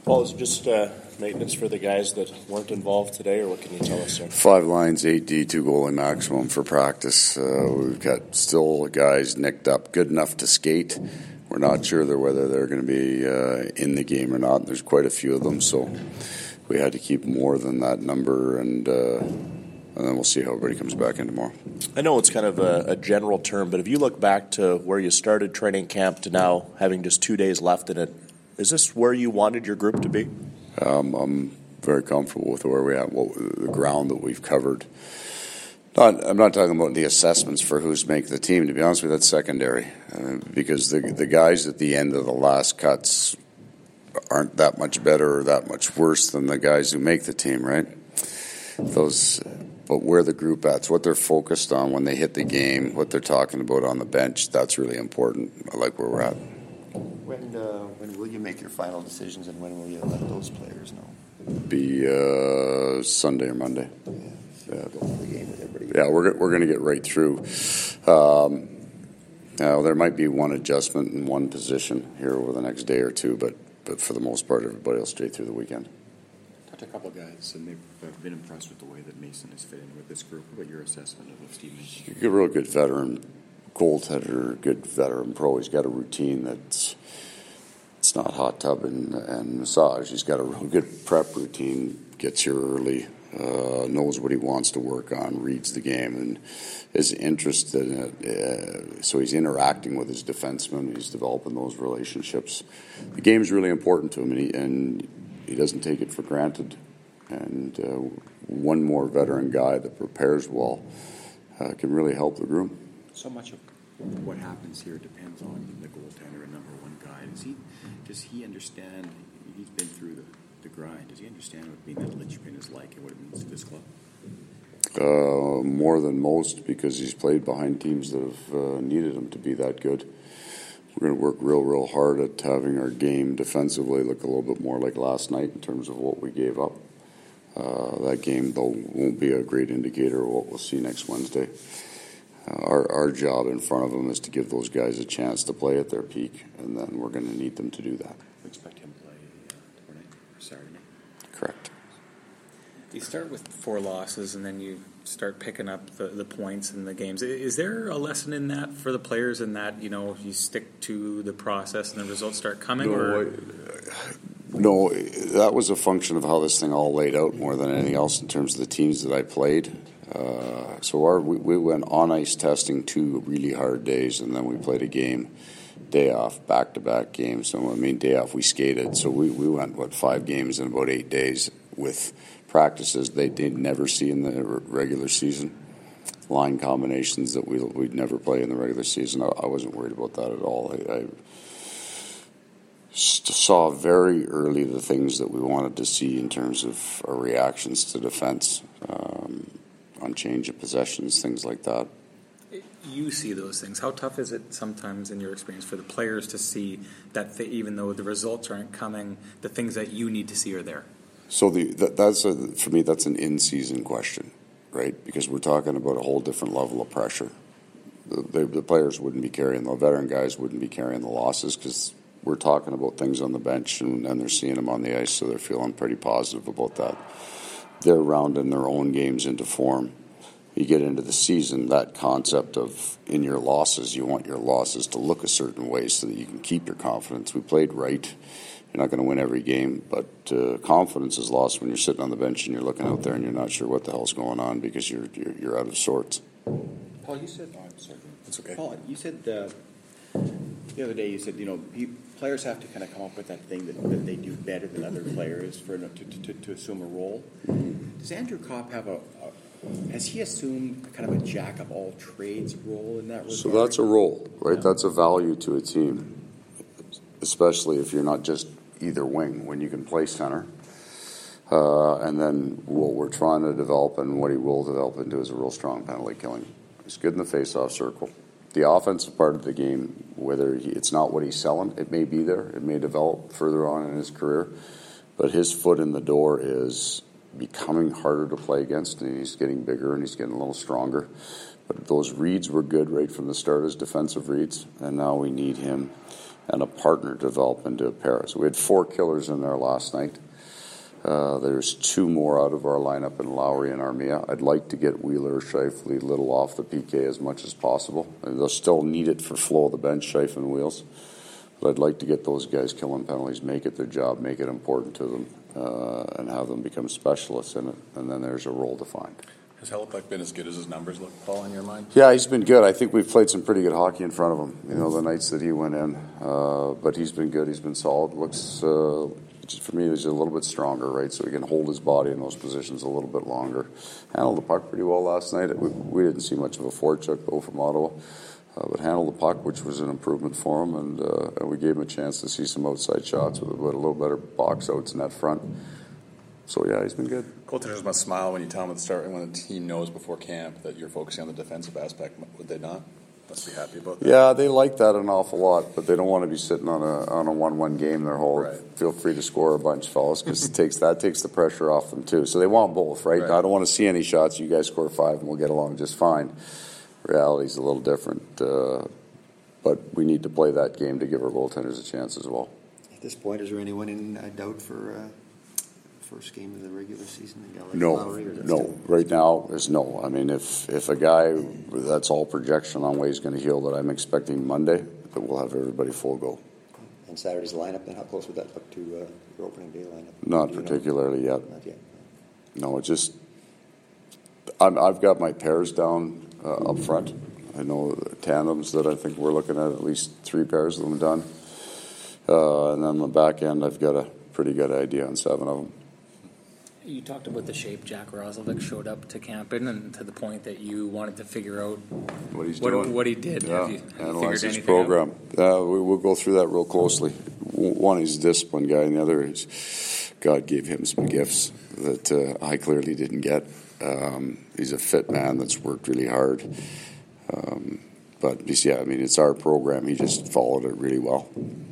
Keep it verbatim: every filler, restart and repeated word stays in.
Paul, is it just uh, maintenance for the guys that weren't involved today, or what can you tell us, sir? Five lines, eight D, two goalie maximum for practice. Uh, we've got still guys nicked up, good enough to skate. We're not sure they're, whether they're going to be uh, in the game or not. There's quite a few of them, so we had to keep more than that number, and uh, and then we'll see how everybody comes back in tomorrow. I know it's kind of a, a general term, but if you look back to where you started training camp to now having just two days left in it, is this where you wanted your group to be? Um, I'm very comfortable with where we're at, what, the ground that we've covered. Not, I'm not talking about the assessments for who's making the team. To be honest with you, that's secondary. Uh, because the the guys at the end of the last cuts aren't that much better or that much worse than the guys who make the team, right? Those, but where the group at's, what they're focused on when they hit the game, what they're talking about on the bench, that's really important. I like where we're at. When uh, when will you make your final decisions, and when will you let those players know? Be uh, Sunday or Monday. Yeah, yeah. Go for the game with everybody. Yeah, we're we're going to get right through. Um, now there might be one adjustment in one position here over the next day or two, but but for the most part, everybody will straight through the weekend. Talked to a couple of guys, and they've been impressed with the way that Mason has fit in with this group. What about your assessment of Steve Mason? A real good veteran goaltender, good veteran pro. He's got a routine that's it's not hot tub and, and massage. He's got a real good prep routine, gets here early, uh, knows what he wants to work on, reads the game, and is interested in it. Uh, so he's interacting with his defensemen. He's developing those relationships. The game's really important to him, and he, and he doesn't take it for granted. And uh, one more veteran guy that prepares well uh, can really help the group. So much of what happens here depends on the goaltender and number one guy. Does he, does he understand? He's been through the, the grind. Does he understand what being that linchpin is like and what it means to this club? Uh, more than most, because he's played behind teams that have uh, needed him to be that good. We're going to work real, real hard at having our game defensively look a little bit more like last night in terms of what we gave up. Uh, that game, though, won't be a great indicator of what we'll see next Wednesday. Uh, our, our job in front of them is to give those guys a chance to play at their peak, and then we're going to need them to do that. We expect him to play uh, tomorrow night or Saturday night? Correct. You start with four losses, and then you start picking up the, the points in the games. Is there a lesson in that for the players in that, you know, you stick to the process and the results start coming? No, or? I, no, that was a function of how this thing all laid out more than anything else in terms of the teams that I played. Uh, so our, we, we went on ice testing two really hard days, and then we played a game, day off, back-to-back games. So, I mean, day off we skated. So we, we went, what, five games in about eight days with practices they did never see in the regular season, line combinations that we, we'd never play in the regular season. I, I wasn't worried about that at all. I, I saw very early the things that we wanted to see in terms of our reactions to defense, um, on change of possessions, things like that. You see those things. How tough is it sometimes in your experience for the players to see that they, even though the results aren't coming, the things that you need to see are there? So the that, that's a, for me, that's an in-season question, right? Because we're talking about a whole different level of pressure. The, the, the players wouldn't be carrying, the veteran guys wouldn't be carrying the losses because we're talking about things on the bench and, and they're seeing them on the ice, so they're feeling pretty positive about that. They're rounding their own games into form. You get into the season, that concept of in your losses, you want your losses to look a certain way so that you can keep your confidence. We played right. You're not going to win every game, but uh, confidence is lost when you're sitting on the bench and you're looking out there and you're not sure what the hell's going on because you're you're, you're out of sorts. Paul, you said, oh, I'm sorry. That's okay. Paul, you said uh, the other day, you said, you know, you, players have to kind of come up with that thing that, that they do better than other players for to, to, to assume a role. Does Andrew Kopp have a, a has he assumed kind of a jack of all trades role in that regard? So that's a role, right? Yeah. That's a value to a team, especially if you're not just either wing, when you can play center. Uh, and then what we're trying to develop and what he will develop into is a real strong penalty killing. He's good in the face-off circle. The offensive part of the game, whether he, it's not what he's selling, it may be there. It may develop further on in his career. But his foot in the door is becoming harder to play against, and he's getting bigger and he's getting a little stronger. But those reads were good right from the start as defensive reads, and now we need him and a partner develop into a pair. So we had four killers in there last night. Uh, there's two more out of our lineup in Lowry and Armia. I'd like to get Wheeler, Scheifele, Little off the P K as much as possible. And they'll still need it for flow of the bench, Scheif and Wheels. But I'd like to get those guys killing penalties, make it their job, make it important to them, uh, and have them become specialists in it. And then there's a role defined. Has Hellebuyck been as good as his numbers look, Paul, in your mind? Yeah, he's been good. I think we've played some pretty good hockey in front of him, you know, the nights that he went in. Uh, but he's been good. He's been solid. Looks... Uh, For me, he's a little bit stronger, right? So he can hold his body in those positions a little bit longer. Handled the puck pretty well last night. We, we didn't see much of a forecheck, though, from Ottawa. Uh, but handled the puck, which was an improvement for him. And, uh, and we gave him a chance to see some outside shots with a, with a little better box outs in that front. So, yeah, he's been good. Goaltenders must smile when you tell them at the start, when the team knows before camp that you're focusing on the defensive aspect. Would they not? Must be happy about that. Yeah, they like that an awful lot, but they don't want to be sitting on a on a one-one game their whole. Right. Feel free to score a bunch, fellas, because it takes that takes the pressure off them too. So they want both, right? Right. I don't want to see any shots. You guys score five, and we'll get along just fine. Reality's a little different, uh, but we need to play that game to give our goaltenders a chance as well. At this point, is there anyone in uh, doubt for uh, first game of the regular season? A guy like No, Lowry, or is that no. still- Right now is no. I mean, if if a guy that's all projection on way he's going to heal that I'm expecting Monday, that we'll have everybody full go. And Saturday's lineup, then how close would that look to uh, your opening day lineup? Not Do you know? particularly yet. Not yet. No, it just I'm, I've got my pairs down uh, up front. I know the tandems that I think we're looking at at least three pairs of them done, uh, and then on the back end I've got a pretty good idea on seven of them. You talked about the shape Jack Roslovic showed up to camp in, and to the point that you wanted to figure out What he's what, doing, what he did. yeah, Have you, have you analyze figured his anything program. out? Uh, we, we'll go through that real closely. One, he's a disciplined guy, and the other is God gave him some gifts that uh, I clearly didn't get. Um, he's a fit man that's worked really hard. Um, but just, yeah, I mean, it's our program. He just followed it really well.